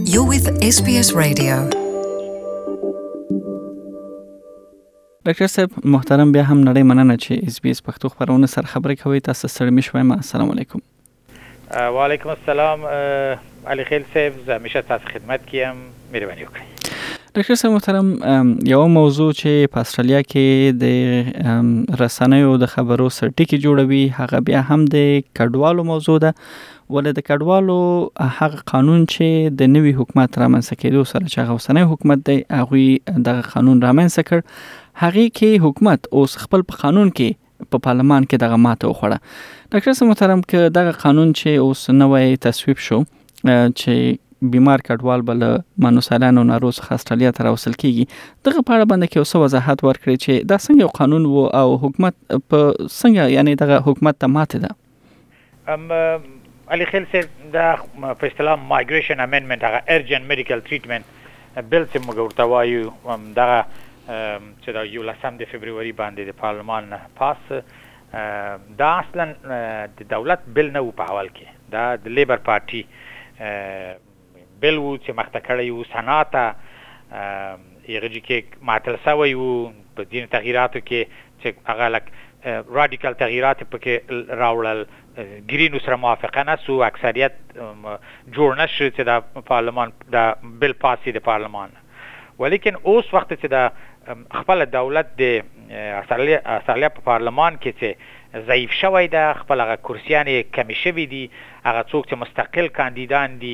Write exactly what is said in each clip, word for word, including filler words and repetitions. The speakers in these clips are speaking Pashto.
You're with S B S Radio. ډاکټر صاحب محترم، بیا هم نړۍ مننه چې اس بي اس پښتو خبرونه سره خبرې کوي. تاسو سره مشوم. السلام علیکم. و علیکم السلام علی خیل صاحب، زه همیشه تاسو خدمت کیم. مهرباني وکړئ. ډاکټر صاحب محترم، یو موضوع چې په استرالیا کې د رسنیو د خبرو سرټکی جوړوي هغه بیا هم د کډوالو موضوع ده. ولې د کډوالو هغه قانون چې د نوي حکومت رامنځته کېدو سره چې هغه اوسنی حکومت دی هغوی دغه قانون رامنځته کړ، هغې کې حکومت اوس خپل په قانون کې په پارلمان کې دغه ماته وخوړه. ډاکټر صاحب محترم، که دغه قانون چې اوس نوی تصویب شو چې بیمار کډوال به له مانوسالانو نارو څخه استرالیا ته راوستل کېږي، دغه په اړه باندې کې یو څه وضاحت ورکړي چې دا څنګه یو قانون و او حکومت په څنګه یعنی دغه حکومت ته ماته ده. علی خیل صاحب، دا په اصطلاح مایګریشن امندمنت هغه ارجنت میډیکل ټریټمنټ بل چې موږ ورته وایو، دغه چې دا یولسم د فبروري باندې د پارلمان نه پاس، دا اصلا د دولت بل نه و په اول کې، دا د لیبر پارټي بل و چې مخته کړی و سنا ته، هغه کې معطل سوی و په ځینو تغییراتو کې چې هغه لک رادیکال تغییرات پکې راوړل، ګرینو سره موافقه نه سو، اکثریت جوړ نه شو چې د پارلمان د بل پاسي د پارلمان. ولیکن اوس وخت چې د خپل دولت د استرالیا په پارلمان کې چې ضعیف شوی ده، خپل هغه کرسیانې کمی شوي دي، هغه څوک چې مستقل کاندیدان دي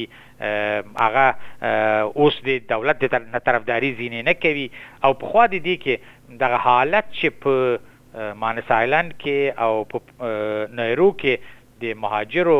هغه اوس د دولت د طرفداري ځینې نه کوي، او پخوا د دې کې دغه حالت چې په مانس آیلند کې او په نیرو کې د مهاجرو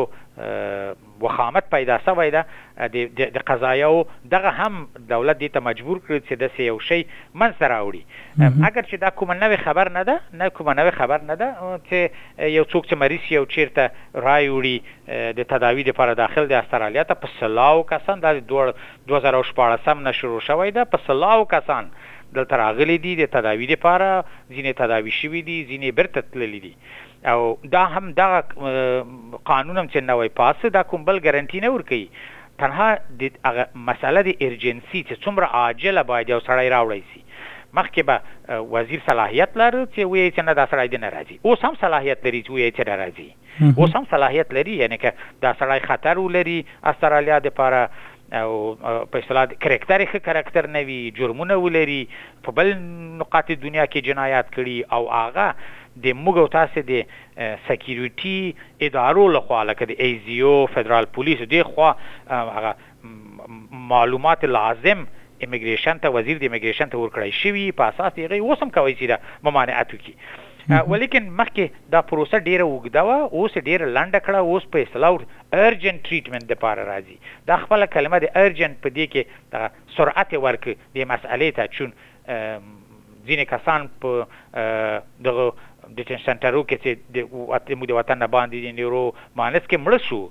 وخامت پیدا شوی ده د قضایاو، دغه هم دولت دې ته مجبور کړ چې داسې یو شی منځته راوړي. اگر چې دا کومه نوې خبر نه ده، نه کومه نوې خبر نه ده چې یو څوک چې مریض یو چیرته رای وړي د تداوي دپاره داخل د استرالیا ته، په سلاو کسان، دا د دوه زره شپاړسم نه شروع شوی ده، په سلاو کسان دلته راغلي دي د تداوي دپاره، ځینې تداوي شوي دي، ځینې بیرته تللي دي. او دا هم دغه قانون هم چې نوی پاس، دا کوم بل ګارنټي نه ورکوي، تنها د هغه مسله د ارجنسي چې څومره عاجله باید یو سړی راوړی سي. مخکې به وزیر صلاحیت لري چې وایي چې نه دا سړی دې نه راځي، اوس هم صلاحیت لري چې وایي چې نه راځي، اوس هم صلاحیت لري، یعنی که دا سړی خطر ولري استرالیا دپاره او په اصطلاح کرکټر ښه کرکټر نه وي، جرمونه ولري، په بل نقاط دنیا کې جنایات کړي، او هغه د موږ او تاسو د سکیورټي ادارو لخوا لکه د ایزیو، فدرال پولیس دی خوا هغه معلومات لازم امیګریشن ته، وزیر د امیګریشن ته ورکړی شوي، په اساس هغه اوس هم کوي چې دا ممانعت وکړي. ولیکن مخکې دا پروسه ډیره اوږده وه، اوس ډیره لنډه کړه، اوس په اصطلاح ارجنت ټریټمنټ دپاره راځي. دا خپله کلمه د ارجنت په دې کې دغه سرعت یې ورکړي دې مسئلې ته، چون ځینې کسان په دغه ډیټن سنټرو کې چې موږ د وطن نه باندې د نیرو مانس کې مړه شو،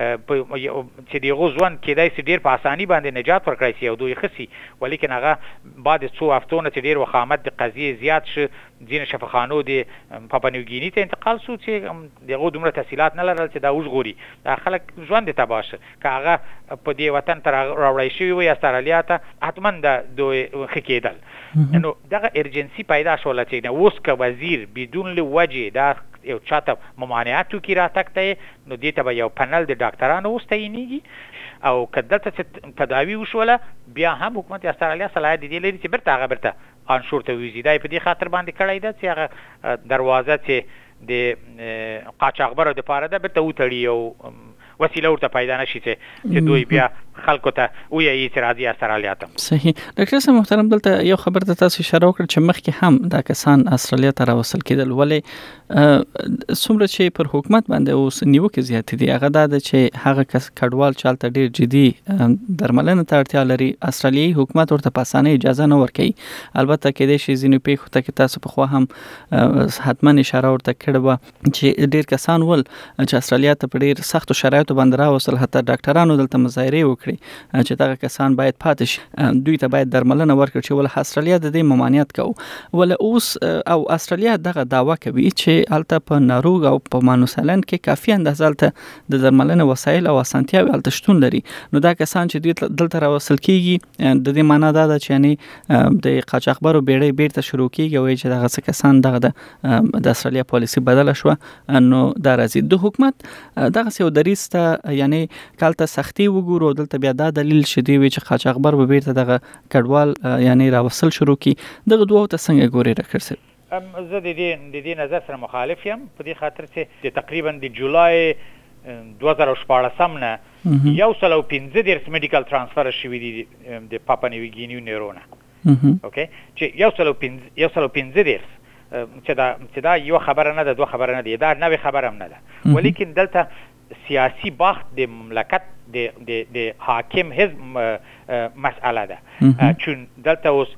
چې د هغو ژوند کېدای سي ډېر په اساني باندې نجات ورکړی سي او دوی ښه سي، ولیکن هغه بعد څو هفتو نه چې ډېر وخامت د قضیې زیات شه، ځینې شفاخانو د پاپا نیوګیني ته انتقال شو چې د هغو دومره تحصیلات نه لرل چې دا وژغوري، دا خلک ژوند یې تباه شه. که هغه په دې وطن ته راوړی شوي وی استرالیا ته، حتما د دوی ښه کېدل. نو دغه ارجنسي پیدا شوله چې اوس که وزیر بدون له وجې دا یو چاته ممانعت وکړي راتګ ته، نو دې ته به یو پنل د ډاکټرانو اوس تعینېږي، او که دلته چې تداوي وشوله بیا هم حکومت استرالیا صلاحیت د دې لري چې بیرته هغه بیرته انشور ته ووځي. دا یې په دې خاطر باندې کړی ده چې هغه دروازه چې د قاچاقبرو دپاره ده بیرته وتړي، او وسیله ورته پیدا نشي چې دوی بیا خلکو ته وایي چې راځي استرالیا ته. صحیح. ډاکټر صاحب محترم، دلته یو خبر ته تاسو اشاره وکړه چې مخکې هم دا کسان استرالیا ته راوستل کېدل، ولې څومره چې پر حکومت باندې اوس نیوکې زیاتې دي هغه دا ده چې هغه کس کډوال چې هلته ډېر جدي درملنې ته اړتیا لري، استرالیایي حکومت ورته په اسانۍ اجازه نه ورکوي. البته کېدای شي ځینو پېښو ته کې تاسو پخوا هم حتما اشاره ورته کړې وه چې ډېر کسان ول چې استرالیا ته په ډېر سختو شرایطو باندې راوستل، حتی ډاکټرانو دلته مظاهرې وکړي چې دغه کسان باید پاتې شي، دوی ته باید درملنه ورکړي چې ول استرالیا د دې ممانعت کوو. ول اوس او استرالیا دغه دعوه کوي چې چې هلته په ناروغ او په مانوسالند کې کافي اندازه هلته د درملنې وسایل او اسانتیاوې هلته شتون لري. نو دا کسان چې دوی دلته راوستل کیږي د دې معنا دا ده چې یعنی د قاچاقبرو بیړۍ بیرته شروع کیږي او چې دغه څه کسان دغه د استرالیا پالیسي بدله شو نو دا راځي. د حکومت دغه یو دریځ ته یعنی کالته سختي وګورو دلته بیا دا دلیل شدی وي چې قاچاقبر به بیرته دغه کډوال یعنی راوستل شروع کی. دغه دوه ته څنګه ګوري راکړ سي؟ زه د دې د دې نظر سره مخالف یم په دې خاطر چې تقریبا د جولای دوه زره شپاړسم نه یو سل او پنځه دېرش میډیکل ترانسفر شوي دي د پاپا نیو ګینیو نیرونه اوکې چې یو سل او پنځه یو سل او پنځه دېرش چې دا چې دا یو خبره نه ده دوه خبره نه ده دا نوې خبره هم نه ده ولیکن دلته سیاسی باخت د مملکت د د د حاکم حزب مسئله ده چون دلته اوس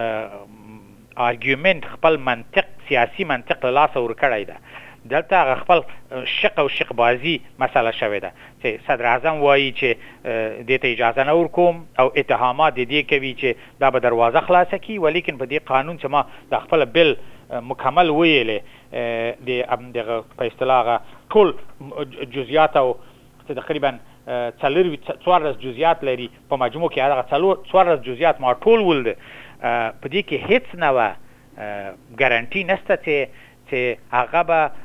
آرګومنت خپل منطق سیاسی منطق له لاسه ورکړی ده دلته خپل شق او شق بازی مسله شوې ده چې صدر اعظم وایي چې دې ته اجازه نه ورکوم او اتهامات دې کوي چې دا به دروازه خلاصه کی ولیکن په دې قانون چې ما د خپل بل مکمل ویلې د دغه په اصطلاح ټول جزئیات او تقریبا څلور څوارلس جزئیات لري په مجموع کې هغه څلور څوارلس جزئیات ما ټول ولده په دې کې هیڅ نه و ګارانټي نشته چې چې هغه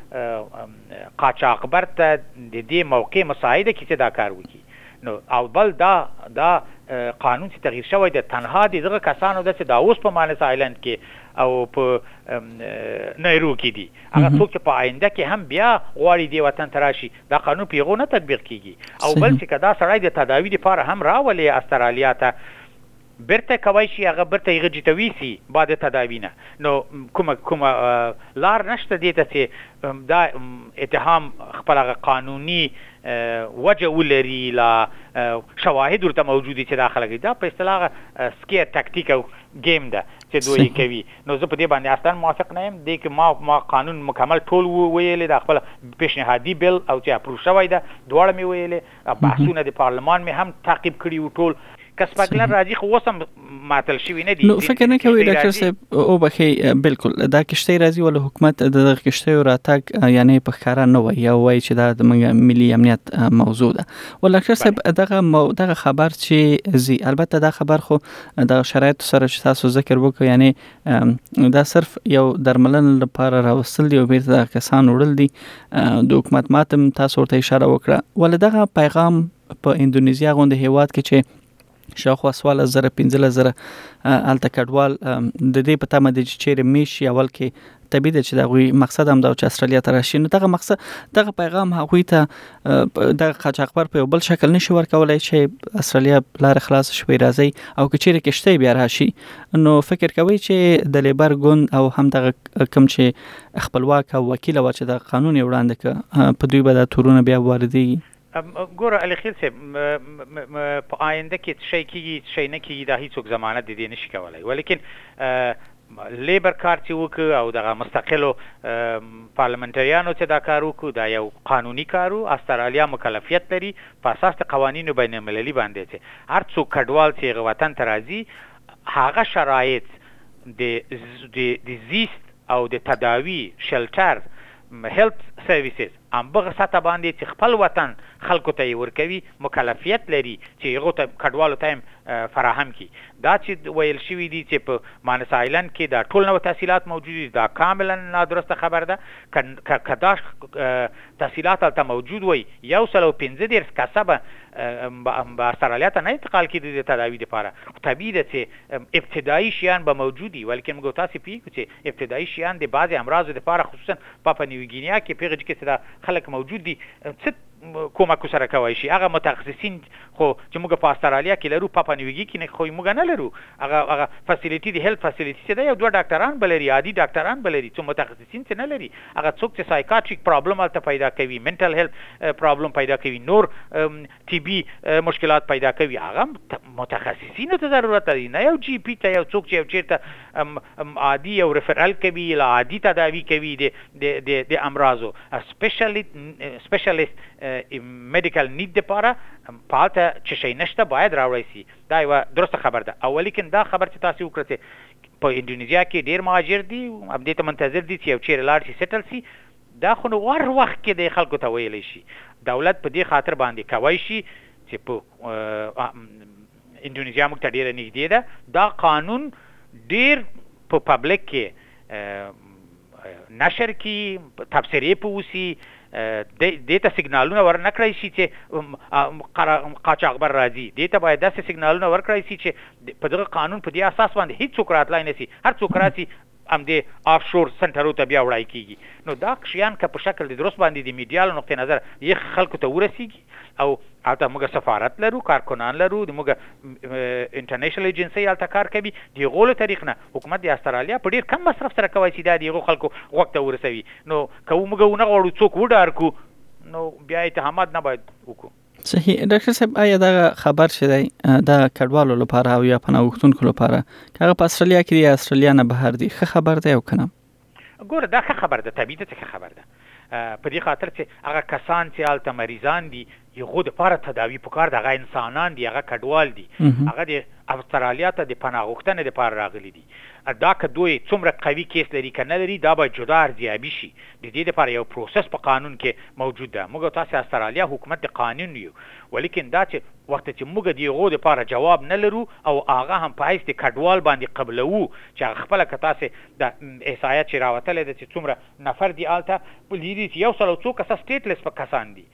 به قاچاقبر ته د دې موقع مساعده کړي چې دا کار وکړي. نو او بل دا دا قانون چې تغییر شوی د تنها دغه کسانو د چې دا اوس په مانس آیلند کې او په نایرو کې دي هغه څوک چې په آینده کې هم بیا غواړي دی وطن ته راشي دا قانون په هغو نه تطبیق کیږي او بل چې که دا سړی د تداوي دپاره هم راولي استرالیا ته برته کوي شي هغه برته یې غجتوي سي بعد تداوی نه نو کومه کومه لار نشته دې ته چې دا اتهام خپل قانوني وجه ولري لا شواهد ورته موجودي چې داخله کې دا په اصطلاح سکیر تاکتیک او گیم ده چې دوی کوي. نو زه په دې باندې اصلا موافق نه یم دې کې ما ما قانون مکمل ټول ویلې د خپل پیشنهادي بل او چې اپروو شوی ده دواړه مې ویلې بحثونه د پارلمان مې هم تعقیب کړي و ټول کسبګلر راځي خو اوس هم ماتل شوي نه دي. نو فکر نه کوي ډاکټر صاحب او بخي بالکل دا کشته راځي ول حکومت د کشته راتګ یعنی په ښکارا نه وای یا وای چې دا د ملي امنیت موضوع ده ول ډاکټر صاحب دغه دغه خبر چې زی البته دا خبر خو د شرایط سره چې تاسو ذکر وکړ یعنی دا صرف یو درملن لپاره راوستل دی او بیرته کسان وړل دي د حکومت ماتم تاسو ورته اشاره وکړه ول دغه پیغام په اندونیزیا غونډه هیواد کې چې شاوخوا څوارلس زره پنځلس زره هلته کډوال د دې په تمه دي چې چیرې میشي اول کې طبیعي ده چې د هغوی مقصد هم دا چې استرالیا ته راشي نو دغه مقصد دغه پیغام هغوی ته دغه قاچاقبر په یو بل شکل نشي ورکولی چې استرالیا لاره خلاص شوی راځي او که چیرې کشتۍ بیا راشي نو فکر کوي چې د لیبر ګوند او هم دغه کوم چې خپلواک او وکیل و چې د قانون یې وړاندې کړه په دوی به دا تورونه بیا واردېږي. ګوره علي خیل صاحب په آینده کې څه شی کېږي څه شی نه کېږي دا هېڅوک ضمانت د دې نشي کولی ولیکن لیبر کار چې وکړو او دغه مستقلو پارلمنټریانو چې دا کار وکړو دا یو قانوني کار و استرالیا مکلفیت لري په اساس د قوانینو بین المللي باندې چې هر څوک کډوال چې هغه وطن ته راځي هغه شرایط د زیست او د تداوي شلټر هیلث سرویسز امبغه ساته باندې چې خپل وطن خلکو ته یې ورکوي مکلفیت لري چې هغو ته کډوالو ته هم فراهم کړي. دا چې ویل شوي دي چې په مانس آیلند کې دا ټول نوع تحصیلات موجود دي دا کاملا نادرسته خبر ده که دا تحصیلات هلته موجود وي یو سل او پنځه دېرش کسه به استرالیا ته نه انتقال کړي د تداوي دپاره طبیعي ده چې ابتدایي شیان به موجود وي ولیکن موږ تاسې پوهېږو چې ابتدایي شیان د بعضې امراضو دپاره خصوصا پاپا نیو ګینیا کې پیغج کې چې دا خلک موجود دي څه کومک سره کوي شي هغه متخصصین خو چې موږ په استرالیا کې لرو پاپا نیوګي کې نه خو موږ نه لرو هغه هغه فاسیلیټي د هیلث فاسیلیټي چې دا یو دوه ډاکټران بلري عادي ډاکټران بلري څو متخصصین څه نه لري هغه څوک چې سایکاټریک پرابلم الته پیدا کوي منټل هیلث پرابلم پیدا کوي نور ټي بي مشکلات پیدا کوي هغه متخصصین ته ضرورت لري نه یو جی پی ته یو څوک چې چیرته عادي او ریفرال کوي لا عادي تداوی کوي د د د امراضو سپیشلیست سپیشلیست میډیکل نیډ دپاره پالته چې شی نشته باید راوړی سي دا یوه درسته خبر ده او ولیکن دا خبر چې تاسې وکړه چې په اندونیزیا کې ډېر مهاجر دي همدې ته منتظر دي چې یو چیرې لاړ شي سیټل سي دا خو نو ور وخت کې د خلکو ته ویلی شي. دولت په دې خاطر باندې کوي شي چې په انډونیزیا موږ ته ډېره نږدې ده. دا قانون ډېر په پبلک کې نشر کی تبصرې په وسی دې ته سیګنالونه ورنکړی شي چې قاچاقبر راځي. دې ته باید داسې سیګنالونه ورکړی شي چې په دغه قانون په دې اساس باندې هیڅ څوک راتلی نه شي. هر څوک راسي همدې آف شور سنټرو ته بیا وړای کېږي. نو دا شیان که په شکل د درست باندې د میډیا له نقطې نظر یې خلکو ته ورسیږي او هلته موږ سفارت لرو، کارکنان لرو، د موږ انټرنیشنل ایجنسۍ هلته کار کوي. د هغو له طریق نه حکومت د استرالیا په ډېر کم مصرف سره کوی چې دا د هغو خلکو غوږ ته ورسوي. نو که موږ ونه غواړو څوک وډار کړو نو بیا اتهامات نه باید وکړو. صحیح. ډاکټر صاحب آیا دا خبر چې دی د کډوالو لپاره او یا پناه غوښتونکو لپاره که هغه په استرالیا کې دی یا استرالیا نه بهر دی ښه خبر دی او که نه؟ ګوره دا ښه خبر ده، طبیعي ده چې ښه خبر ده. په دې خاطر چې هغه کسان چې هلته مریضان دي هغو دپاره تداوي پکار ده، هغه انسانان دي، هغه کډوال دي، هغه د استرالیا ته د پناه غوښتنې دپاره راغلي دي. دا که دوی څومره قوي کیس لري که نه لري دا باید جدا ارزیابي شي. د دې دپاره یو پروسس په قانون کې موجود ده. موږ تاسې استرالیا حکومت د قانون یو، ولیکن دا چې وخت چې موږ د هغو دپاره جواب نه لرو او هغه هم په حیث د کډوال باندې قبلوو چې هغه خپله که تاسې د احصایه چې راوتلی ده چې څومره نفر دي هلته لیدي چې یو سل او څو کسه سټیټلس په کسان دي،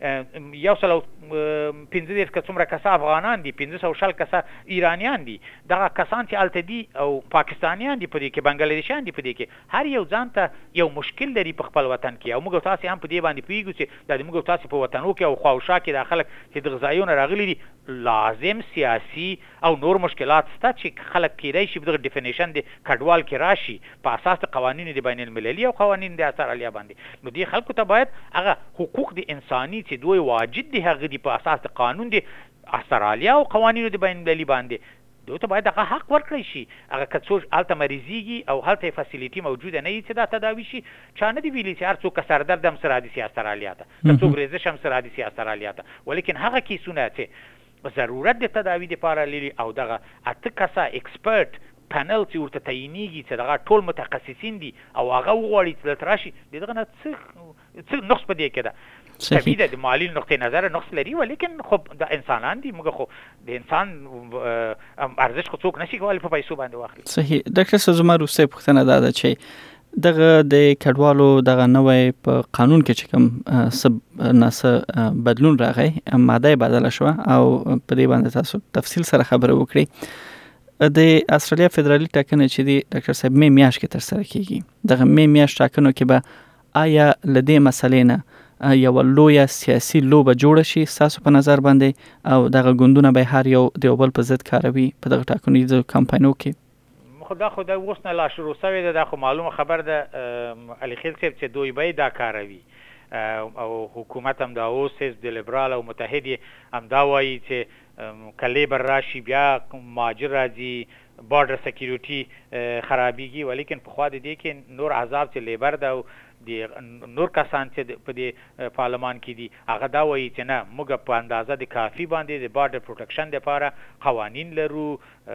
یو سل او پنځه دېرش که څومره کسه افغانان دي، پنځه سوه شل کسه ایرانیان دي. دغه کسان چې هلته دي او پاکستانیان دي په دې کې، بنګلادیشیان دي په دې کې، هر یو ځان ته یو مشکل لري په خپل وطن کې. او موږ تاسې هم په دې باندې پوهېږو چې دا د موږ تاسې په وطنو کې او خواوشا کې دا خلک چې د غذایونه راغلي دي لازم سیاسي او نور مشکلات شته چې خلک کیدای شي په دغه ډیفینیشن د کډوال کې راشي په اساس د قوانینو د بین المللي او قوانین د استرالیا باندې. نو دې خلکو ته باید هغه حقوق د انساني چې دوی واجد دي هغه دي په اساس د قانون د استرالیا او قوانینو د بین المللي باندې دوی ته باید هغه حق ورکړی شي. هغه که څوک هلته مریضېږي او هلته یې فسیلیټي موجوده نه وي چې دا تداوي شي، چا نه دي ویلي چې هر څوک که سردرد هم سره رادي سي استرالیا ته، که څوک ریزش هم سره رادي سي استرالیا ته. ولیکن هغه کیسونه چې ضرورت د تداوي دپاره لري او دغه اته کسه ایکسپرټ پنل چې ورته تعینېږي چې دغه ټول متخصصین دي او هغه وغواړي چې دلته راشي، د دغه نه څه څه نقص په دې کې ده. طبیعي ده د مالي نقطې نظره نقص لري، ولیکن خو د انسانان دي، موږ خو د انسان ارزش خو څوک نشي کولی په پیسو باندې واخلي. صحیح. ډاکټر صاحب زما وروستۍ پوښتنه دا ده چې دغه د کډوالو دغه نوی په قانون کې چې کوم څه ناڅه بدلون راغی، ماده یې بدله شوه او په دې باندې تاسو تفصیل سره خبرې وکړئ. د استرالیا فدرالي ټاکنې چې دی ډاکټر صاحب مې میاشت کې ترسره کیږي، دغه مې میاشت ټاکنو کې به آیا له دې مسلې نه یوه لویه سیاسي لوبه جوړه شي ستاسو په نظر باندې او دغه ګوندونه به هر یو د یو بل په ضد کاروي په دغه ټاکنیزو کمپاینو کې؟ خو دا خو دا اوس نه لا شروع شوې ده، دا خو معلومه خبر ده علي خیل صاحب چې دوی به دا کاروي او حکومت هم دا اوس د لیبرال او متحد هم دا وایي چې که لیبر راشي بیا مهاجر راځي، بارډر سکیورټي خرابېږي. ولیکن پخوا د دې کې نور عذاب چې لیبر ده او د نور کسان چې په دې پارلمان کې دي هغه دا وایي چې نه، موږ په اندازه د کافي باندې د بارډر پروټکشن دپاره قوانین لرو،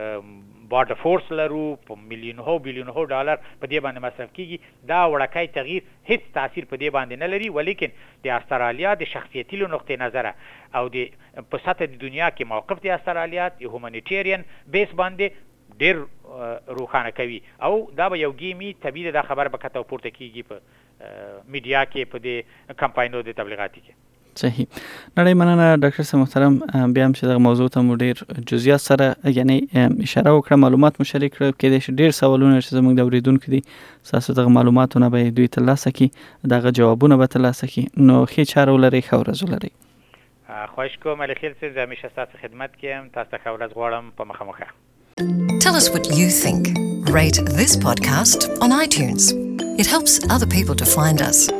بارډر فورس لرو، په میلیونهو بیلیونهو ډالر په دې باندې مصرف کېږي. دا وړکی تغییر هیڅ تاثیر په دې باندې نه لري، ولیکن د استرالیا د شخصیتي له نقطې نظره او د په سطح د دنیا کې موقف د استرالیا د هومانیټیرین بیس باندې ډېر روښانه کوي او دا به یو ګیمي طبیعي دا خبر به کته پورته کېږي په میډیا کې په دې کمپاینو د تبلیغاتي کې. صحیح. نړۍ مننه ډاکټر صاحب محترم، بیا هم چې دغه موضوع ته مو ډېر جزئیات سره یعنی اشاره وکړه، معلومات مو شریک کړه، کېدای شي ډېر سوالونه چې زموږ د اورېدونکو دي ستاسو دغه معلوماتو نه به دوی ترلاسه کړي، دغه جوابونه به ترلاسه کړي. نو ښې چاره ولرئ، ښه ورځ ولرئ. خواهش کوم علي خیل صاحب، زه همیشه ستاسو خدمت کې یم، تاسو ته ښه ورځ غواړم په مخه مخه. Tell us what you think. Rate this podcast on iTunes. It helps other people to find us.